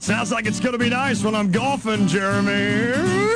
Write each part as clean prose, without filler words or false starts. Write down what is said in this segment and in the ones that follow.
Sounds like it's going to be nice when I'm golfing, Jeremy.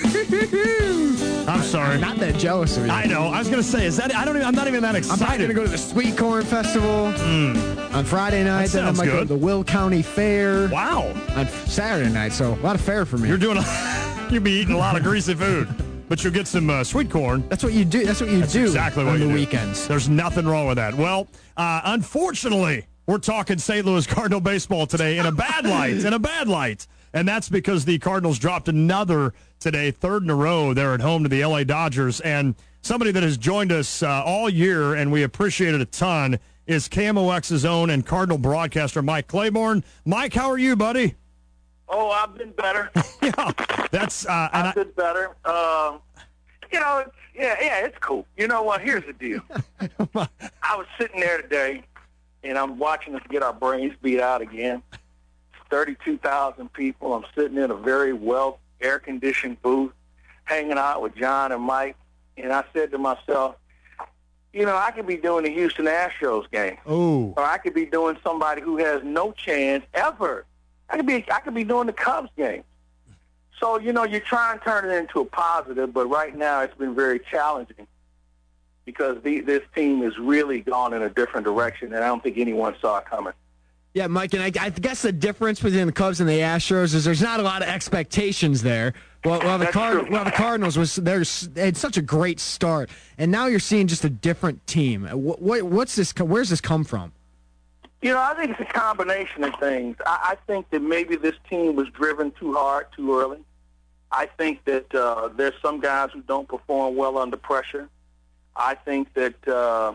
I'm sorry. Not that jealous of you. I know. I was going to say, I'm not even that excited. I'm probably going to go to the Sweet Corn Festival on Friday night. Then I might go to the Will County Fair. Wow. On Saturday night, so a lot of fair for me. You'll be eating a lot of greasy food. But you'll get some sweet corn. That's what you do. That's what you do exactly on what the do. weekends. There's nothing wrong with that. Well, unfortunately, we're talking St. Louis Cardinal baseball today in a bad light. And that's because the Cardinals dropped another today, third in a row. They're at home to the L.A. Dodgers. And somebody that has joined us all year, and we appreciate it a ton, is KMOX's own and Cardinal broadcaster Mike Claiborne. Mike, how are you, buddy? Oh, I've been better. Yeah, that's. I've been better. It's cool. You know what? Here's the deal. I was sitting there today, and I'm watching us get our brains beat out again. 32,000 people. I'm sitting in a very well air-conditioned booth, hanging out with John and Mike, and I said to myself, I could be doing the Houston Astros game, or I could be doing somebody who has no chance ever. I could be doing the Cubs game. So, you try and turn it into a positive, but right now it's been very challenging because this team has really gone in a different direction, and I don't think anyone saw it coming. Yeah, Mike, and I guess the difference between the Cubs and the Astros is there's not a lot of expectations there. Well, the Cardinals they had such a great start, and now you're seeing just a different team. What's this? Where's this come from? I think it's a combination of things. I think that maybe this team was driven too hard too early. I think that there's some guys who don't perform well under pressure. I think that,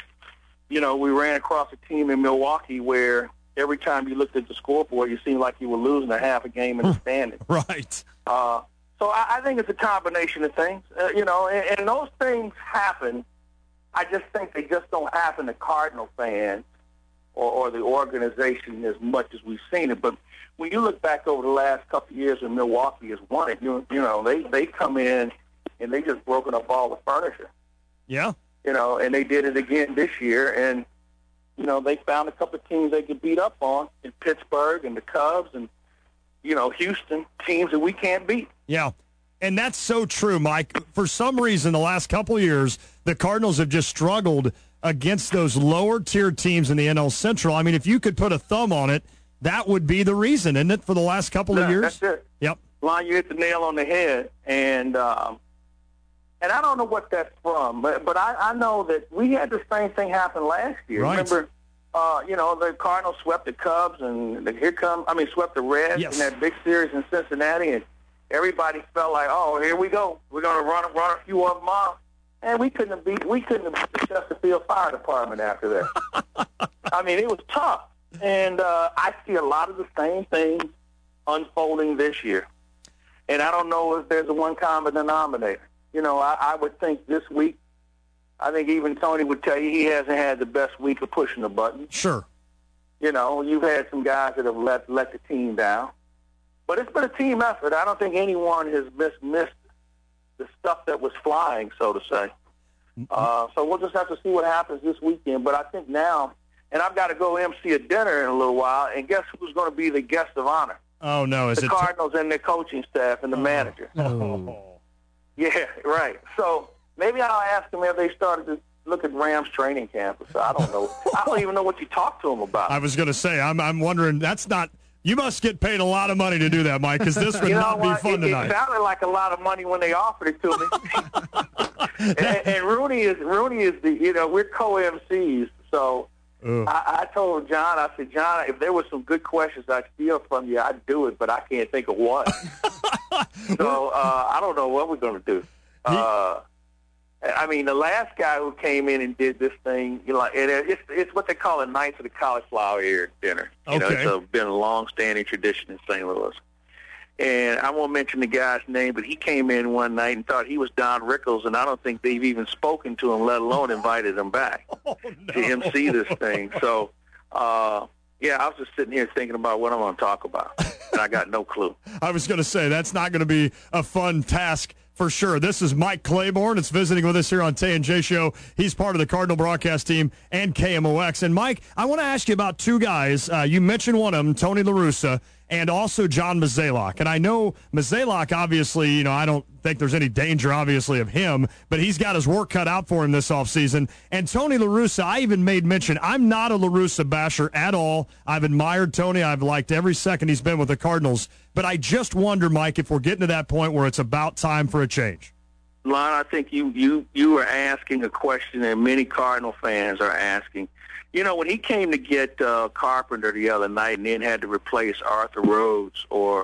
we ran across a team in Milwaukee where every time you looked at the scoreboard, you seemed like you were losing a half a game in the standings. Right. So I think it's a combination of things, and those things happen. I just think they just don't happen to Cardinal fans or the organization as much as we've seen it. But when you look back over the last couple of years when Milwaukee has won it, they come in and they just broken up all the furniture. Yeah. And they did it again this year. And, they found a couple of teams they could beat up on in Pittsburgh and the Cubs and, Houston, teams that we can't beat. Yeah. And that's so true, Mike. For some reason, the last couple of years, the Cardinals have just struggled against those lower-tier teams in the NL Central. I mean, if you could put a thumb on it, that would be the reason, isn't it, for the last couple of years? That's it. Yep. Lon, you hit the nail on the head, and I don't know what that's from, but I know that we had the same thing happen last year. Right. Remember, the Cardinals swept the Cubs, and swept the Reds in that big series in Cincinnati, and everybody felt like, oh, here we go. We're going to run a few of them off. And we couldn't have beat the Chesterfield Fire Department after that. I mean, it was tough. And I see a lot of the same things unfolding this year. And I don't know if there's a one common denominator. I would think this week, I think even Tony would tell you he hasn't had the best week of pushing the button. Sure. You've had some guys that have let the team down. But it's been a team effort. I don't think anyone has missed the stuff that was flying, so to say. So we'll just have to see what happens this weekend. But I think now, and I've got to go MC a dinner in a little while, and guess who's going to be the guest of honor? Oh, no. The Cardinals and their coaching staff and the manager. Oh. Yeah, right. So maybe I'll ask them if they started to look at Rams training camp. So I don't know. I don't even know what you talk to them about. I was going to say, I'm wondering, that's not... You must get paid a lot of money to do that, Mike, because this would not be fun tonight. It sounded like a lot of money when they offered it to me. and Rooney is the, we're co-MCs. So I told John, I said, John, if there were some good questions I'd steal from you, I'd do it, but I can't think of what. So I don't know what we're going to do. The last guy who came in and did this thing, it's what they call a Knights of the Cauliflower Ear dinner. It's been a long-standing tradition in St. Louis. And I won't mention the guy's name, but he came in one night and thought he was Don Rickles, and I don't think they've even spoken to him, let alone invited him back to MC this thing. So, I was just sitting here thinking about what I'm going to talk about, and I got no clue. I was going to say, that's not going to be a fun task for sure. This is Mike Claiborne. It's visiting with us here on Tay and Jay Show. He's part of the Cardinal broadcast team and KMOX. And, Mike, I want to ask you about two guys. You mentioned one of them, Tony La Russa, and also John Mozeliak. And I know Mozeliak, obviously, I don't think there's any danger, obviously, of him, but he's got his work cut out for him this offseason. And Tony La Russa, I even made mention, I'm not a La Russa basher at all. I've admired Tony. I've liked every second he's been with the Cardinals. But I just wonder, Mike, if we're getting to that point where it's about time for a change. Lon, I think you are asking a question that many Cardinal fans are asking. When he came to get Carpenter the other night and then had to replace Arthur Rhodes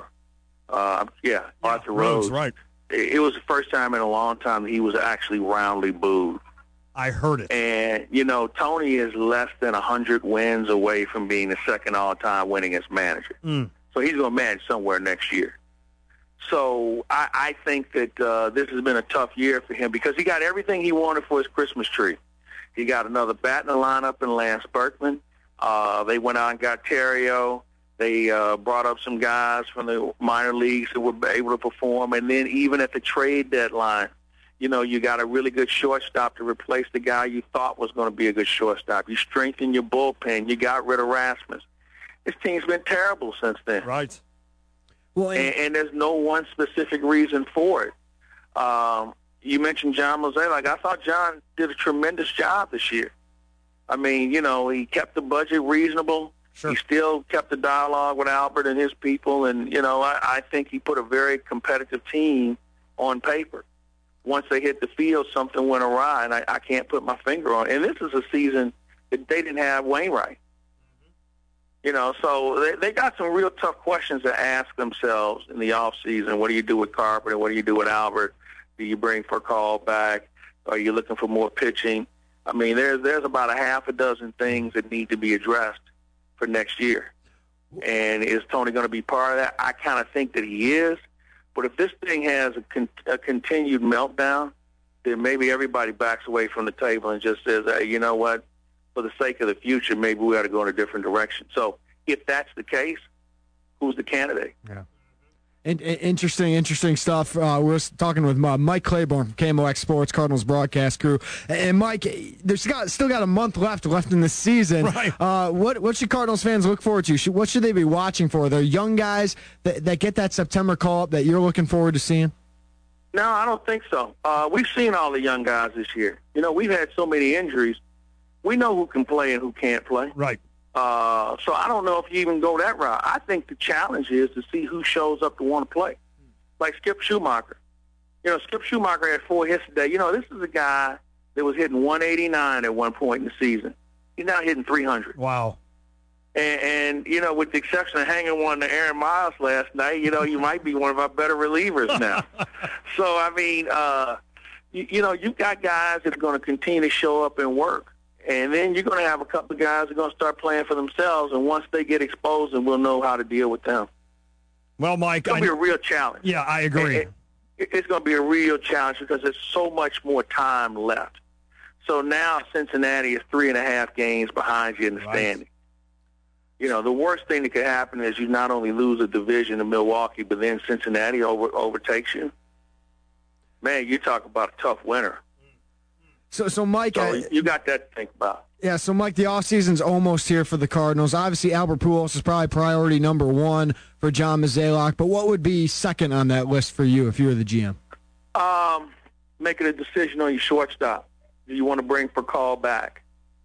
Arthur Rhodes. Right. It was the first time in a long time that he was actually roundly booed. I heard it. And, Tony is less than 100 wins away from being the second all-time winningest manager. So he's going to manage somewhere next year. So I think that this has been a tough year for him because he got everything he wanted for his Christmas tree. He got another bat in the lineup in Lance Berkman. They went out and got Terrio. They brought up some guys from the minor leagues who were able to perform. And then even at the trade deadline, you got a really good shortstop to replace the guy you thought was going to be a good shortstop. You strengthened your bullpen. You got rid of Rasmus. This team's been terrible since then. Right. Well, and there's no one specific reason for it. You mentioned John Mozeliak. I thought John did a tremendous job this year. I mean, he kept the budget reasonable. Sure. He still kept the dialogue with Albert and his people, and, I think he put a very competitive team on paper. Once they hit the field, something went awry, and I can't put my finger on it. And this is a season that they didn't have Wainwright. So they got some real tough questions to ask themselves in the offseason. What do you do with Carpenter? What do you do with Albert? Do you bring Furcal back? Are you looking for more pitching? I mean, there's about a half a dozen things that need to be addressed for next year. And is Tony going to be part of that? I kind of think that he is. But if this thing has a continued meltdown, then maybe everybody backs away from the table and just says, hey, you know what? For the sake of the future, maybe we ought to go in a different direction. So if that's the case, who's the candidate? Yeah. Interesting stuff. We're talking with Mike Claiborne from KMOX Sports, Cardinals broadcast crew. And Mike, there's still got a month left in the season. Right. What should Cardinals fans look forward to? What should they be watching for? They're young guys that get that September call-up that you're looking forward to seeing? No, I don't think so. We've seen all the young guys this year. We've had so many injuries. We know who can play and who can't play. Right. So I don't know if you even go that route. I think the challenge is to see who shows up to want to play. Like Skip Schumacher. Skip Schumacher had 4 hits today. This is a guy that was hitting 189 at one point in the season. He's now hitting 300. Wow. And with the exception of hanging one to Aaron Miles last night, you might be one of our better relievers now. So, I mean, you've got guys that are going to continue to show up and work. And then you're going to have a couple of guys that are going to start playing for themselves, and once they get exposed, and we'll know how to deal with them. Well, Mike, it's going to be a real challenge. Yeah, I agree. It's going to be a real challenge because there's so much more time left. So now Cincinnati is 3.5 games behind you in the standing. The worst thing that could happen is you not only lose a division to Milwaukee, but then Cincinnati overtakes you. Man, you talk about a tough winter. So Mike, you got that to think about. Yeah, so Mike, the offseason's almost here for the Cardinals. Obviously, Albert Pujols is probably priority number 1 for John Mozeliak, but what would be second on that list for you if you were the GM? Making a decision on your shortstop. Do you want to bring Furcal back?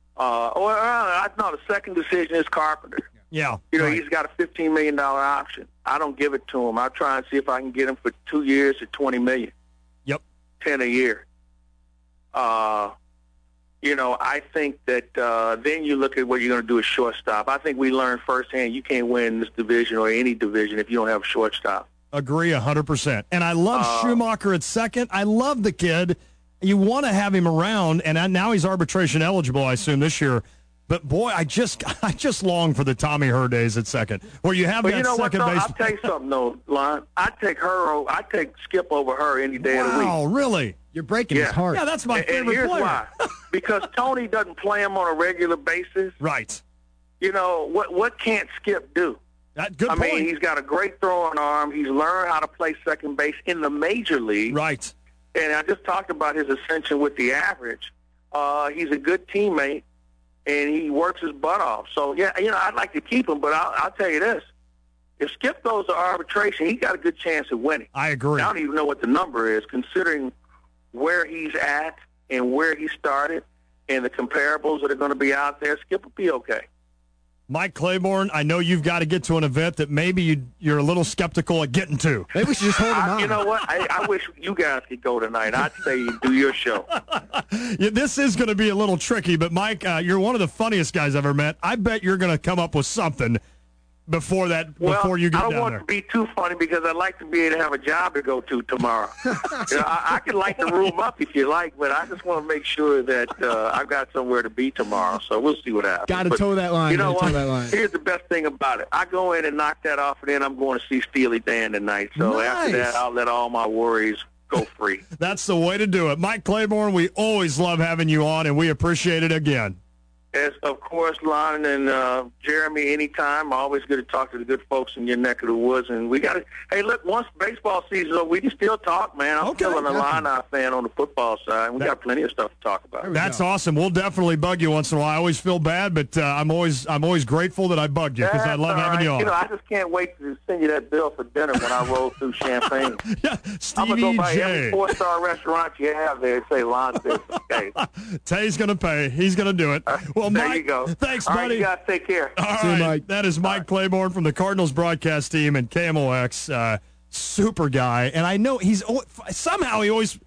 The second decision is Carpenter. Yeah. Right. He's got a $15 million option. I don't give it to him. I'll try and see if I can get him for 2 years at $20 million. Yep. 10 a year. I think that then you look at what you're going to do at shortstop. I think we learned firsthand you can't win this division or any division if you don't have a shortstop. Agree 100%. And I love Schumacher at second. I love the kid. You want to have him around, and now he's arbitration eligible, I assume, this year. But, boy, I just long for the Tommy Herr days at second, where you have that second base. I'll tell you something, though, Lon. I'd take Skip over Herr any day of the week. Wow, really? You're breaking his heart. Yeah, that's my favorite player. And here's why. Because Tony doesn't play him on a regular basis. Right. What can't Skip do? Good point. I mean, he's got a great throwing arm. He's learned how to play second base in the major league. Right. And I just talked about his ascension with the average. He's a good teammate, and he works his butt off. So, I'd like to keep him, but I'll tell you this. if Skip goes to arbitration, he got a good chance of winning. I agree. I don't even know what the number is, considering where he's at and where he started and the comparables that are going to be out there. Skip will be okay. Mike Claiborne, I know you've got to get to an event that maybe you're a little skeptical at getting to. Maybe we should just hold him on. You know what? I wish you guys could go tonight. I'd say you do your show. Yeah, this is going to be a little tricky, but Mike, you're one of the funniest guys I've ever met. I bet you're going to come up with something before you get down there. I don't want to be too funny because I'd like to be able to have a job to go to tomorrow. I can light the room up if you like, but I just want to make sure that I've got somewhere to be tomorrow. So we'll see what happens. Got to toe that line. You know what? Here's the best thing about it. I go in and knock that off, and then I'm going to see Steely Dan tonight. So after that, I'll let all my worries go free. That's the way to do it. Mike Claiborne, we always love having you on, and we appreciate it again. As, of course, Lon and Jeremy, anytime. Always good to talk to the good folks in your neck of the woods. And we got to, hey, look, once baseball season's over, we can still talk, man. I'm still an Illini fan on the football side. We got plenty of stuff to talk about. That's awesome. We'll definitely bug you once in a while. I always feel bad, but I'm always grateful that I bugged you because I love having you on. You know, I just can't wait to send you that bill for dinner when I roll through Champaign. Yeah, I'm going to go by every 4-star restaurant you have there and say Lon's business. Okay. Tay's going to pay. He's going to do it. Well, there Mike, you go. Thanks, All buddy. right, you guys take care. All right. Mike. That is Mike Claiborne from the Cardinals broadcast team and KMOX. Super guy. And I know somehow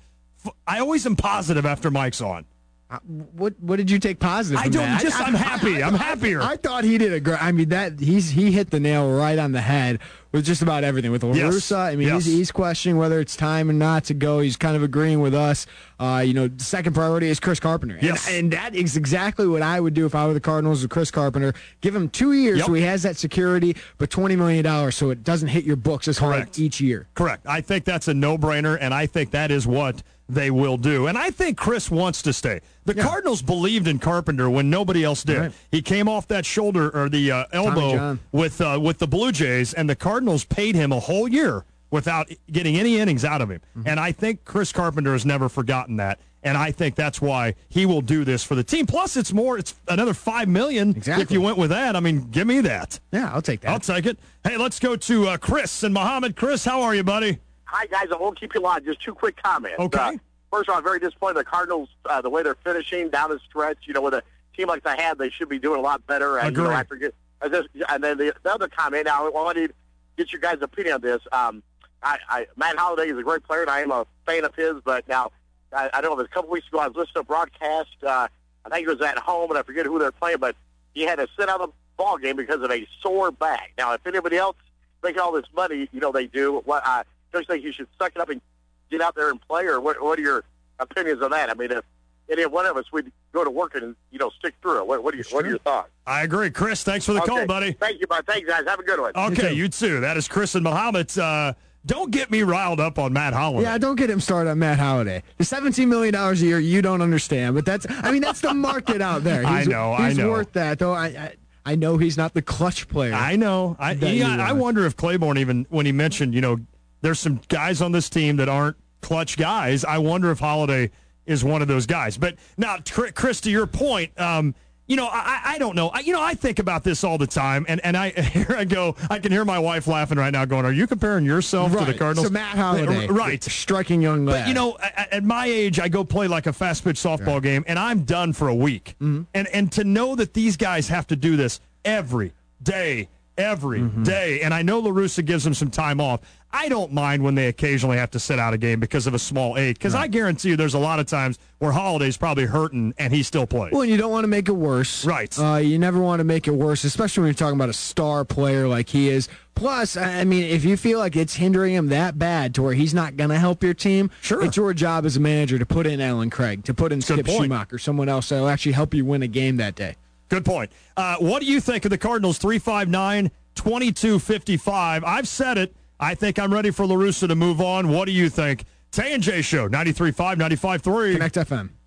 I always am positive after Mike's on. What did you take positive from that? I'm happy. I'm happier. I thought he did a great. I mean, he hit the nail right on the head with just about everything. With La Russa, I mean, he's questioning whether it's time or not to go. He's kind of agreeing with us. The second priority is Chris Carpenter. Yes. And that is exactly what I would do if I were the Cardinals with Chris Carpenter. Give him 2 years so he has that security, but $20 million so it doesn't hit your books as hard each year. Correct. I think that's a no-brainer, and I think that is what they will do. And I think Chris wants to stay. The Cardinals believed in Carpenter when nobody else did. Right. He came off that shoulder or the elbow with the Blue Jays, and the Cardinals paid him a whole year without getting any innings out of him. Mm-hmm. And I think Chris Carpenter has never forgotten that. And I think that's why he will do this for the team. Plus, it's another $5 million if you went with that. I mean, give me that. Yeah, I'll take that. I'll take it. Hey, let's go to Chris and Muhammad. Chris, how are you, buddy? Hi, guys. I won't keep you long. Just two quick comments. Okay. First of all, I'm very disappointed the Cardinals, the way they're finishing down the stretch. With a team like they have, they should be doing a lot better. And, and then the other comment, now I want to get your guys' opinion on this. Matt Holliday is a great player, and I am a fan of his. But now, I don't know, it was a couple weeks ago I was listening to a broadcast. I think it was at home, and I forget who they're playing, but he had to sit out of the ball game because of a sore back. Now, if anybody else making all this money, they do, don't you think you should suck it up and get out there and play, or what are your opinions on that? I mean, if any one of us would go to work and stick through it, what are your thoughts? I agree, Chris. Thanks for the call, buddy. Thank you, bud. Thanks, guys. Have a good one. Okay, you too. That is Chris and Muhammad. Don't get me riled up on Matt Holliday. Yeah, don't get him started on Matt Holliday. The $17 million a year, you don't understand, but that's the market out there. I know. He's worth that, though. I know he's not the clutch player. I know. I wonder if Claiborne, even when he mentioned, there's some guys on this team that aren't clutch guys. I wonder if Holliday is one of those guys. But now, Chris, to your point, I don't know. I think about this all the time, and here I go. I can hear my wife laughing right now going, are you comparing yourself to the Cardinals? So Matt Holliday. Right. Striking young lad. But, at my age, I go play like a fast-pitch softball game, and I'm done for a week. Mm-hmm. And to know that these guys have to do this every day, and I know La Russa gives them some time off. I don't mind when they occasionally have to sit out a game because of a small ache, because I guarantee you there's a lot of times where Holliday's probably hurting and he still plays. Well, and you don't want to make it worse. Right. You never want to make it worse, especially when you're talking about a star player like he is. Plus, I mean, if you feel like it's hindering him that bad to where he's not going to help your team, it's your job as a manager to put in Alan Craig, to put in Skip Schumacher, someone else that will actually help you win a game that day. Good point. What do you think of the Cardinals? 359-2255. I've said it. I think I'm ready for La Russa to move on. What do you think? Tay and Jay Show, 93.5, 95.3. Connect FM.